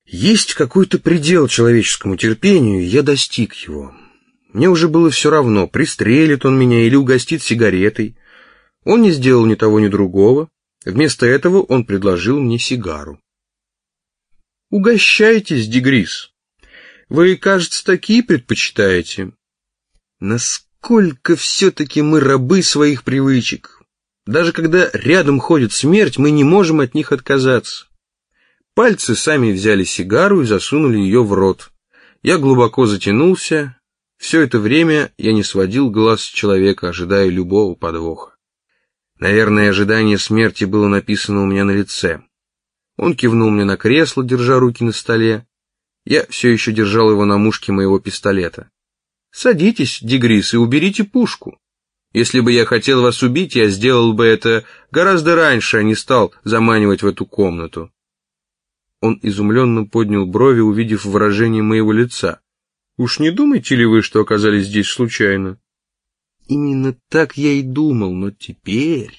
Есть какой-то предел человеческому терпению, и я достиг его. Мне уже было все равно, пристрелит он меня или угостит сигаретой. Он не сделал ни того, ни другого. Вместо этого он предложил мне сигару. «Угощайтесь, Дегрис. Вы, кажется, такие предпочитаете». Насколько все-таки мы рабы своих привычек. Даже когда рядом ходит смерть, мы не можем от них отказаться. Пальцы сами взяли сигару и засунули ее в рот. Я глубоко затянулся. Все это время я не сводил глаз с человека, ожидая любого подвоха. Наверное, ожидание смерти было написано у меня на лице. Он кивнул мне на кресло, держа руки на столе. Я все еще держал его на мушке моего пистолета. «Садитесь, Дегрис, и уберите пушку. Если бы я хотел вас убить, я сделал бы это гораздо раньше, а не стал заманивать в эту комнату». Он изумленно поднял брови, увидев выражение моего лица. «Уж не думаете ли вы, что оказались здесь случайно?» Именно так я и думал, но теперь...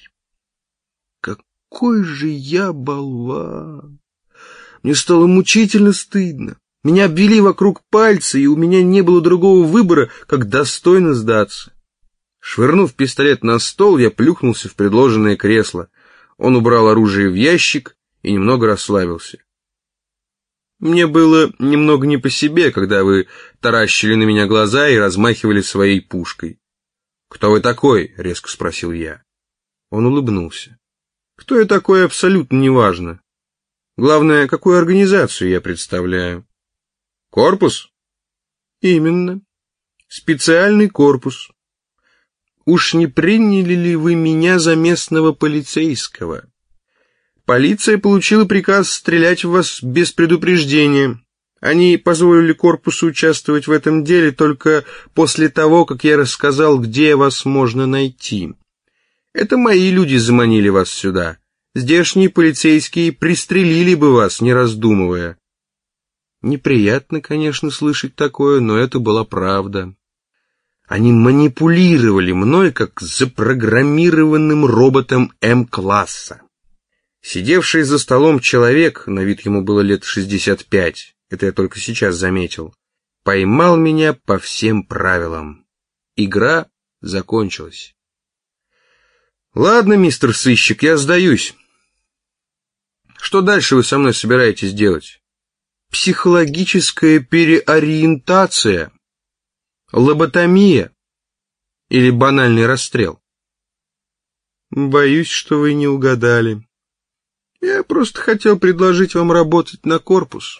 Какой же я болван! Мне стало мучительно стыдно. Меня обвели вокруг пальца, и у меня не было другого выбора, как достойно сдаться. Швырнув пистолет на стол, я плюхнулся в предложенное кресло. Он убрал оружие в ящик и немного расслабился. Мне было немного не по себе, когда вы таращили на меня глаза и размахивали своей пушкой. «Кто вы такой?» — резко спросил я. Он улыбнулся. «Кто я такой, абсолютно неважно. Главное, какую организацию я представляю». «Корпус?» «Именно. Специальный корпус. Уж не приняли ли вы меня за местного полицейского? Полиция получила приказ стрелять в вас без предупреждения. Они позволили корпусу участвовать в этом деле только после того, как я рассказал, где вас можно найти. Это мои люди заманили вас сюда. Здешние полицейские пристрелили бы вас, не раздумывая». Неприятно, конечно, слышать такое, но это была правда. Они манипулировали мной, как запрограммированным роботом М-класса. Сидевший за столом человек, на вид ему было лет 65, это я только сейчас заметил, поймал меня по всем правилам. Игра закончилась. «Ладно, мистер сыщик, я сдаюсь. Что дальше вы со мной собираетесь делать? Психологическая переориентация? Лоботомия? Или банальный расстрел?» «Боюсь, что вы не угадали. Я просто хотел предложить вам работать на корпус».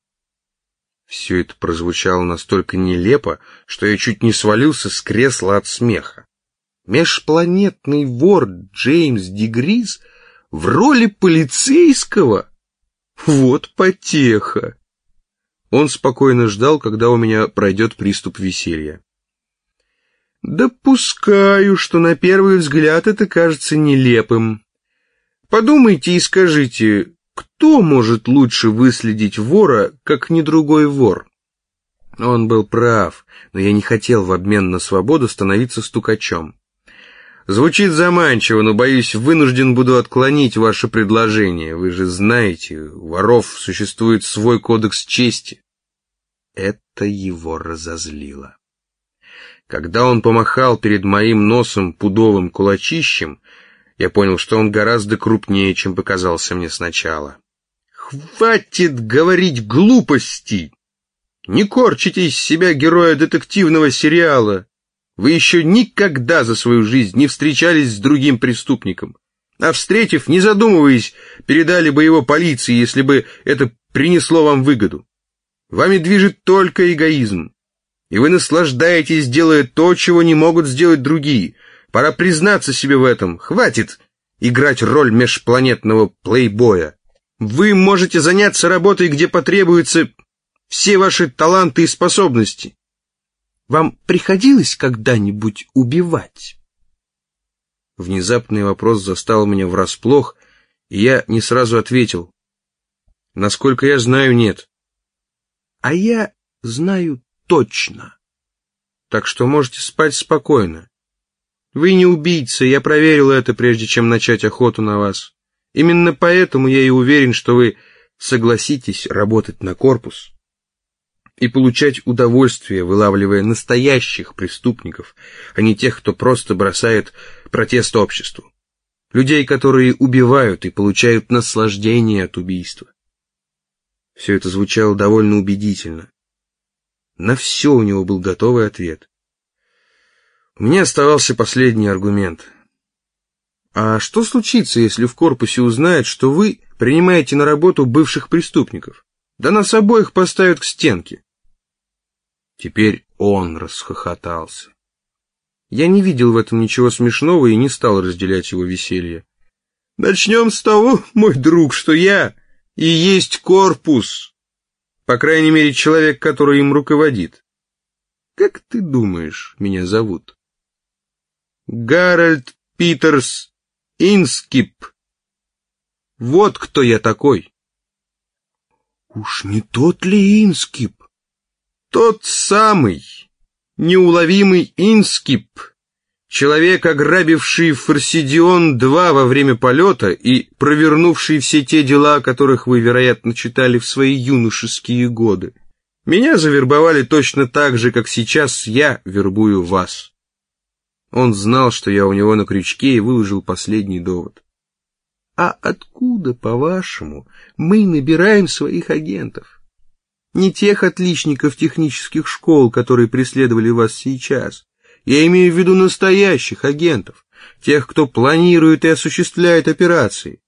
Все это прозвучало настолько нелепо, что я чуть не свалился с кресла от смеха. Межпланетный вор Джеймс Дегрис в роли полицейского? Вот потеха! Он спокойно ждал, когда у меня пройдет приступ веселья. Допускаю, что на первый взгляд это кажется нелепым. Подумайте и скажите, кто может лучше выследить вора, как не другой вор? Он был прав, но я не хотел в обмен на свободу становиться стукачом. Звучит заманчиво, но, боюсь, вынужден буду отклонить ваше предложение. Вы же знаете, у воров существует свой кодекс чести. Это его разозлило. Когда он помахал перед моим носом пудовым кулачищем, я понял, что он гораздо крупнее, чем показался мне сначала. «Хватит говорить глупости! Не корчите из себя героя детективного сериала! Вы еще никогда за свою жизнь не встречались с другим преступником, а встретив, не задумываясь, передали бы его полиции, если бы это принесло вам выгоду. Вами движет только эгоизм, и вы наслаждаетесь, делая то, чего не могут сделать другие. Пора признаться себе в этом. Хватит играть роль межпланетного плейбоя. Вы можете заняться работой, где потребуются все ваши таланты и способности. Вам приходилось когда-нибудь убивать?» Внезапный вопрос застал меня врасплох, и я не сразу ответил. «Насколько я знаю, нет». «А я знаю точно. Так что можете спать спокойно. Вы не убийца, я проверил это, прежде чем начать охоту на вас. Именно поэтому я и уверен, что вы Согласитесь работать на корпус и получать удовольствие, вылавливая настоящих преступников, а не тех, кто просто бросает протест обществу. Людей, которые убивают и получают наслаждение от убийства. Все это звучало довольно убедительно. На все у него был готовый ответ. У меня оставался последний аргумент. А что случится, если в корпусе узнают, что вы принимаете на работу бывших преступников? Да нас обоих поставят к стенке. Теперь он расхохотался. Я не видел в этом ничего смешного и не стал разделять его веселье. Начнем с того, мой друг, что я и есть корпус. По крайней мере, человек, который им руководит. Как ты думаешь, меня зовут? Гарольд Питерс Инскип. Вот кто я такой. Уж не тот ли Инскип? Тот самый неуловимый Инскип, человек, ограбивший Форсидион-2 во время полета и провернувший все те дела, о которых вы, вероятно, читали в свои юношеские годы. Меня завербовали точно так же, как сейчас я вербую вас. Он знал, что я у него на крючке, и выложил последний довод. А откуда, по-вашему, мы набираем своих агентов? Не тех отличников технических школ, которые преследовали вас сейчас. Я имею в виду настоящих агентов, тех, кто планирует и осуществляет операции.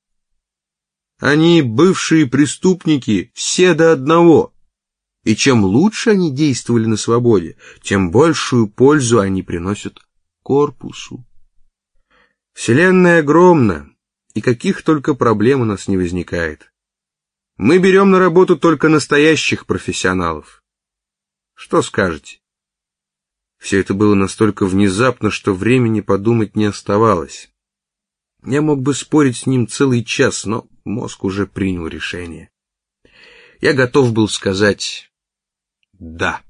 Они бывшие преступники, все до одного. И чем лучше они действовали на свободе, тем большую пользу они приносят корпусу. Вселенная огромна, и каких только проблем у нас не возникает. Мы берем на работу только настоящих профессионалов. Что скажете? Все это было настолько внезапно, что времени подумать не оставалось. Я мог бы спорить с ним целый час, но мозг уже принял решение. Я готов был сказать «да».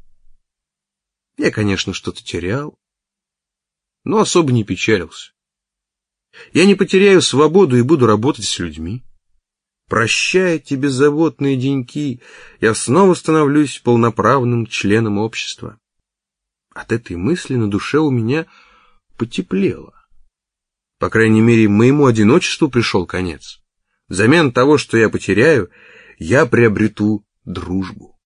Я, конечно, что-то терял, но особо не печалился. Я не потеряю свободу и буду работать с людьми. Прощая эти беззаботные деньки, я снова становлюсь полноправным членом общества. От этой мысли на душе у меня потеплело. По крайней мере, моему одиночеству пришел конец. Взамен того, что я потеряю, я приобрету дружбу.